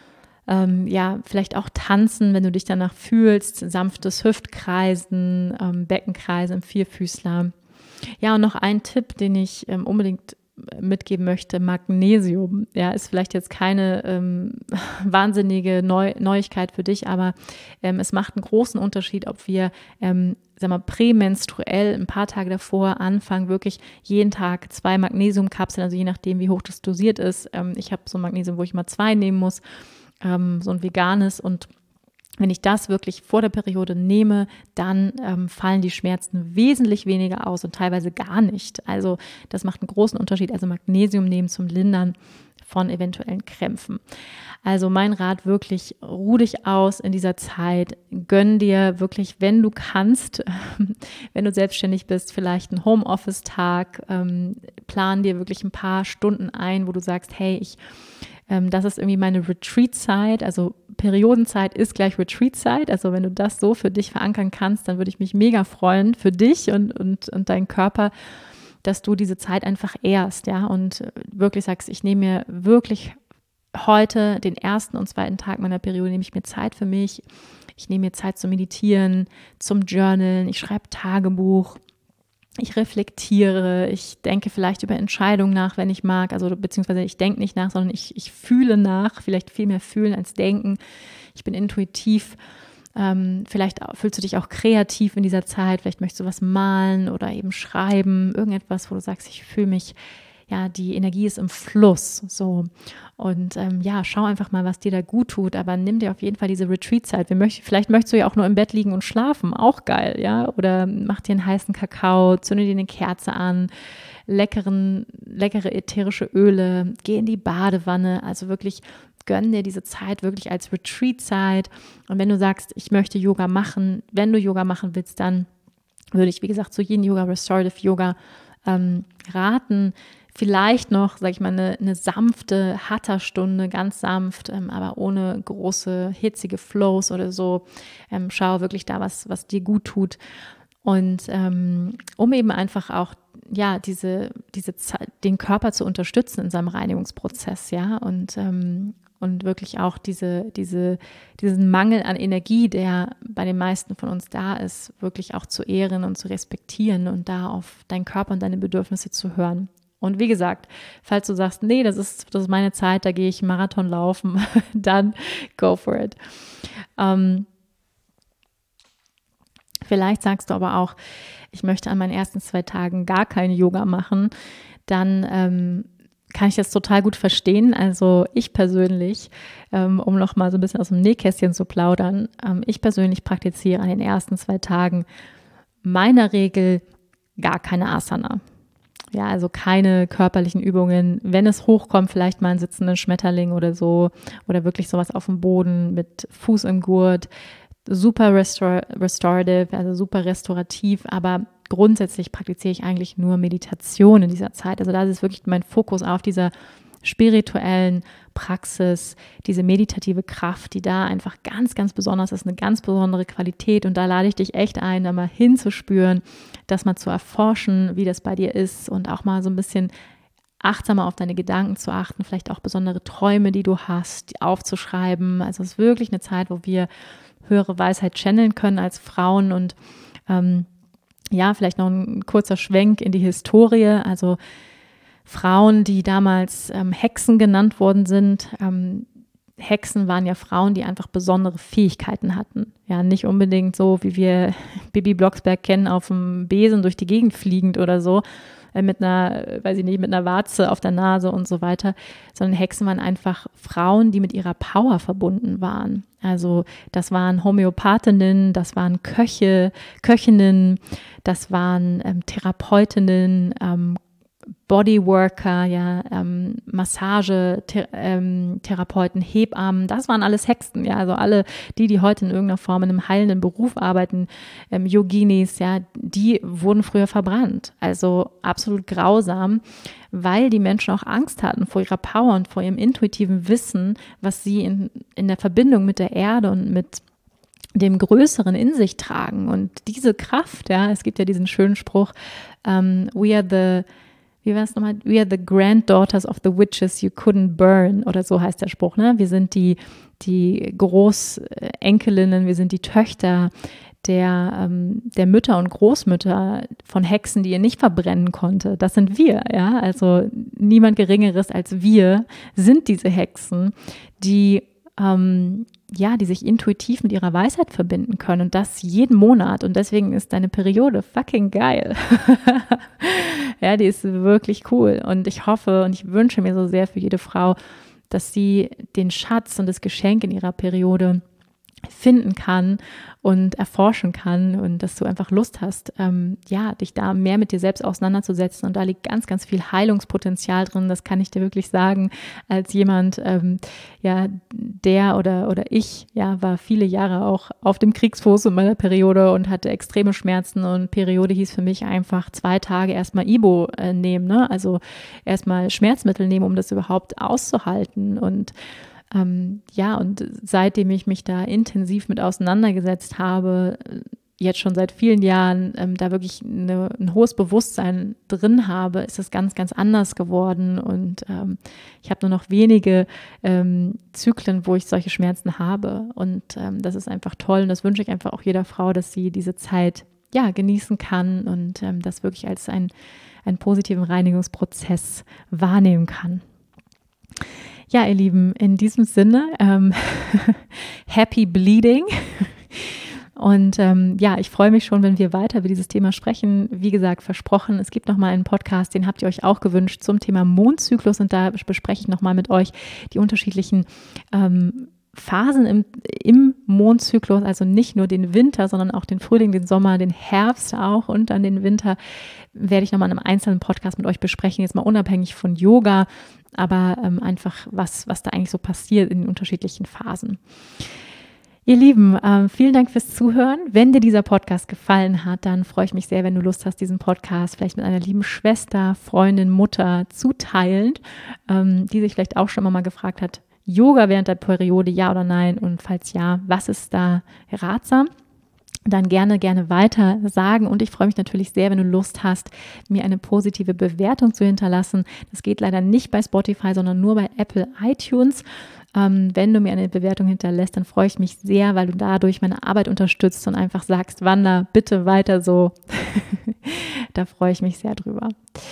ähm, ja, vielleicht auch tanzen, wenn du dich danach fühlst. Sanftes Hüftkreisen, ähm, Beckenkreisen, Vierfüßler. Ja, und noch ein Tipp, den ich ähm, unbedingt mitgeben möchte, Magnesium. Ja, ist vielleicht jetzt keine ähm, wahnsinnige Neu- Neuigkeit für dich, aber ähm, es macht einen großen Unterschied, ob wir, ähm, sag mal, prämenstruell ein paar Tage davor anfangen, wirklich jeden Tag zwei Magnesiumkapseln, also je nachdem, wie hoch das dosiert ist. Ähm, ich habe so ein Magnesium, wo ich mal zwei nehmen muss, ähm, so ein veganes, und wenn ich das wirklich vor der Periode nehme, dann ähm, fallen die Schmerzen wesentlich weniger aus und teilweise gar nicht. Also das macht einen großen Unterschied. Also Magnesium nehmen zum Lindern von eventuellen Krämpfen. Also mein Rat wirklich, ruh dich aus in dieser Zeit, gönn dir wirklich, wenn du kannst, wenn du selbstständig bist, vielleicht einen Homeoffice-Tag, ähm, plan dir wirklich ein paar Stunden ein, wo du sagst, hey, ich, ähm, das ist irgendwie meine Retreat-Zeit, also Periodenzeit ist gleich Retreat-Zeit, also wenn du das so für dich verankern kannst, dann würde ich mich mega freuen für dich und, und, und deinen Körper, dass du diese Zeit einfach ehrst, ja, und wirklich sagst, ich nehme mir wirklich heute, den ersten und zweiten Tag meiner Periode, nehme ich mir Zeit für mich. Ich nehme mir Zeit zum Meditieren, zum Journalen. Ich schreibe Tagebuch. Ich reflektiere. Ich denke vielleicht über Entscheidungen nach, wenn ich mag. Also beziehungsweise ich denke nicht nach, sondern ich, ich fühle nach. Vielleicht viel mehr fühlen als denken. Ich bin intuitiv. Ähm, vielleicht fühlst du dich auch kreativ in dieser Zeit. Vielleicht möchtest du was malen oder eben schreiben. Irgendetwas, wo du sagst, ich fühle mich, ja, die Energie ist im Fluss, so. Und ähm, ja, schau einfach mal, was dir da gut tut, aber nimm dir auf jeden Fall diese Retreat-Zeit. Wir möchten, vielleicht möchtest du ja auch nur im Bett liegen und schlafen, auch geil, ja, oder mach dir einen heißen Kakao, zünde dir eine Kerze an, leckeren, leckere ätherische Öle, geh in die Badewanne, also wirklich gönn dir diese Zeit wirklich als Retreat-Zeit. Und wenn du sagst, ich möchte Yoga machen, wenn du Yoga machen willst, dann würde ich, wie gesagt, zu Yin Yoga, Restorative Yoga ähm, raten, vielleicht noch, sage ich mal, eine, eine sanfte Hatha-Stunde, ganz sanft, ähm, aber ohne große, hitzige Flows oder so. Ähm, schau wirklich da, was, was dir gut tut. Und ähm, um eben einfach auch, ja, diese, diese Zeit, den Körper zu unterstützen in seinem Reinigungsprozess, ja, und, ähm, und wirklich auch diese, diese, diesen Mangel an Energie, der bei den meisten von uns da ist, wirklich auch zu ehren und zu respektieren und da auf deinen Körper und deine Bedürfnisse zu hören. Und wie gesagt, falls du sagst, nee, das ist, das ist meine Zeit, da gehe ich Marathon laufen, dann go for it. Ähm, vielleicht sagst du aber auch, ich möchte an meinen ersten zwei Tagen gar kein Yoga machen, dann ähm, kann ich das total gut verstehen. Also ich persönlich, ähm, um noch mal so ein bisschen aus dem Nähkästchen zu plaudern, ähm, ich persönlich praktiziere an den ersten zwei Tagen meiner Regel gar keine Asana. Ja, also keine körperlichen Übungen. Wenn es hochkommt, vielleicht mal einen sitzenden Schmetterling oder so oder wirklich sowas auf dem Boden mit Fuß im Gurt. Super restor- restorative, also super restaurativ, aber grundsätzlich praktiziere ich eigentlich nur Meditation in dieser Zeit. Also da ist wirklich mein Fokus auf dieser spirituellen Praxis, diese meditative Kraft, die da einfach ganz, ganz besonders ist, eine ganz besondere Qualität. Und da lade ich dich echt ein, da mal hinzuspüren, das mal zu erforschen, wie das bei dir ist und auch mal so ein bisschen achtsamer auf deine Gedanken zu achten, vielleicht auch besondere Träume, die du hast, aufzuschreiben. Also es ist wirklich eine Zeit, wo wir höhere Weisheit channeln können als Frauen und ähm, ja, vielleicht noch ein kurzer Schwenk in die Historie. Also Frauen, die damals ähm, Hexen genannt worden sind. Ähm, Hexen waren ja Frauen, die einfach besondere Fähigkeiten hatten. Ja, nicht unbedingt so, wie wir Bibi Blocksberg kennen, auf dem Besen durch die Gegend fliegend oder so, äh, mit einer, weiß ich nicht, mit einer Warze auf der Nase und so weiter, sondern Hexen waren einfach Frauen, die mit ihrer Power verbunden waren. Also das waren Homöopathinnen, das waren Köche, Köchinnen, das waren ähm, Therapeutinnen, ähm, Bodyworker, ja, ähm, Massage, Thera- ähm, Therapeuten, Hebammen, das waren alles Hexen, ja, also alle die, die heute in irgendeiner Form in einem heilenden Beruf arbeiten, ähm, Yoginis, ja, die wurden früher verbrannt, also absolut grausam, weil die Menschen auch Angst hatten vor ihrer Power und vor ihrem intuitiven Wissen, was sie in, in der Verbindung mit der Erde und mit dem Größeren in sich tragen und diese Kraft, ja, es gibt ja diesen schönen Spruch, um, we are the Wie war es nochmal? We are the granddaughters of the witches you couldn't burn oder so heißt der Spruch, ne? Wir sind die, die Großenkelinnen, wir sind die Töchter der, ähm, der Mütter und Großmütter von Hexen, die ihr nicht verbrennen konnte. Das sind wir, ja? Also niemand Geringeres als wir sind diese Hexen, die ähm, ja, die sich intuitiv mit ihrer Weisheit verbinden können und das jeden Monat und deswegen ist deine Periode fucking geil. Ja, die ist wirklich cool und ich hoffe und ich wünsche mir so sehr für jede Frau, dass sie den Schatz und das Geschenk in ihrer Periode finden kann und erforschen kann und dass du einfach Lust hast, ähm, ja, dich da mehr mit dir selbst auseinanderzusetzen, und da liegt ganz, ganz viel Heilungspotenzial drin, das kann ich dir wirklich sagen, als jemand, ähm, ja, der oder, oder ich, ja, war viele Jahre auch auf dem Kriegsfuß in meiner Periode und hatte extreme Schmerzen, und Periode hieß für mich einfach zwei Tage erstmal Ibo äh, nehmen, ne? Also erstmal Schmerzmittel nehmen, um das überhaupt auszuhalten. Und Ähm, ja, und seitdem ich mich da intensiv mit auseinandergesetzt habe, jetzt schon seit vielen Jahren, ähm, da wirklich eine, ein hohes Bewusstsein drin habe, ist es ganz, ganz anders geworden. Und ähm, ich habe nur noch wenige ähm, Zyklen, wo ich solche Schmerzen habe. Und ähm, das ist einfach toll. Und das wünsche ich einfach auch jeder Frau, dass sie diese Zeit ja genießen kann und ähm, das wirklich als ein, einen positiven Reinigungsprozess wahrnehmen kann. Ja, ihr Lieben, in diesem Sinne, ähm, happy bleeding. Und ähm, ja, ich freue mich schon, wenn wir weiter über dieses Thema sprechen. Wie gesagt, versprochen, es gibt nochmal einen Podcast, den habt ihr euch auch gewünscht, zum Thema Mondzyklus. Und da bespreche ich nochmal mit euch die unterschiedlichen ähm, Phasen im, im Mondzyklus, also nicht nur den Winter, sondern auch den Frühling, den Sommer, den Herbst auch und dann den Winter, werde ich nochmal in einem einzelnen Podcast mit euch besprechen, jetzt mal unabhängig von Yoga, aber ähm, einfach, was, was da eigentlich so passiert in den unterschiedlichen Phasen. Ihr Lieben, äh, vielen Dank fürs Zuhören. Wenn dir dieser Podcast gefallen hat, dann freue ich mich sehr, wenn du Lust hast, diesen Podcast vielleicht mit einer lieben Schwester, Freundin, Mutter zu teilen, ähm, die sich vielleicht auch schon mal gefragt hat, Yoga während der Periode, ja oder nein? Und falls ja, was ist da ratsam? Dann gerne, gerne weiter sagen. Und ich freue mich natürlich sehr, wenn du Lust hast, mir eine positive Bewertung zu hinterlassen. Das geht leider nicht bei Spotify, sondern nur bei Apple iTunes. Ähm, wenn du mir eine Bewertung hinterlässt, dann freue ich mich sehr, weil du dadurch meine Arbeit unterstützt und einfach sagst, Wanda, bitte weiter so. Da freue ich mich sehr drüber.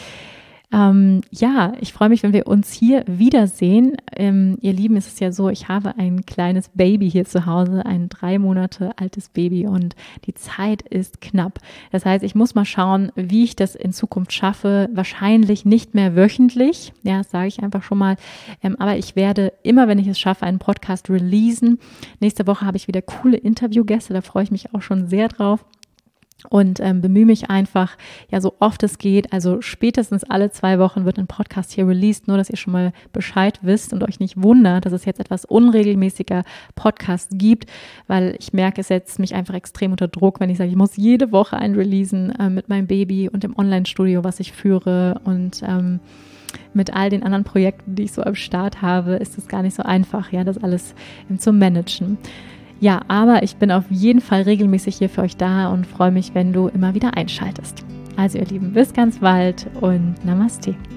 Ähm, ja, ich freue mich, wenn wir uns hier wiedersehen. Ähm, ihr Lieben, es ist ja so, ich habe ein kleines Baby hier zu Hause, ein drei Monate altes Baby, und die Zeit ist knapp. Das heißt, ich muss mal schauen, wie ich das in Zukunft schaffe. Wahrscheinlich nicht mehr wöchentlich, ja, das sage ich einfach schon mal. Ähm, aber ich werde immer, wenn ich es schaffe, einen Podcast releasen. Nächste Woche habe ich wieder coole Interviewgäste, da freue ich mich auch schon sehr drauf. Und ähm, bemühe mich einfach, ja, so oft es geht, also spätestens alle zwei Wochen wird ein Podcast hier released, nur dass ihr schon mal Bescheid wisst und euch nicht wundert, dass es jetzt etwas unregelmäßiger Podcast gibt, weil ich merke, es setzt mich einfach extrem unter Druck, wenn ich sage, ich muss jede Woche einen releasen äh, mit meinem Baby und dem Online-Studio, was ich führe, und ähm, mit all den anderen Projekten, die ich so am Start habe, ist es gar nicht so einfach, ja, das alles ähm, zu managen. Ja, aber ich bin auf jeden Fall regelmäßig hier für euch da und freue mich, wenn du immer wieder einschaltest. Also ihr Lieben, bis ganz bald und Namaste.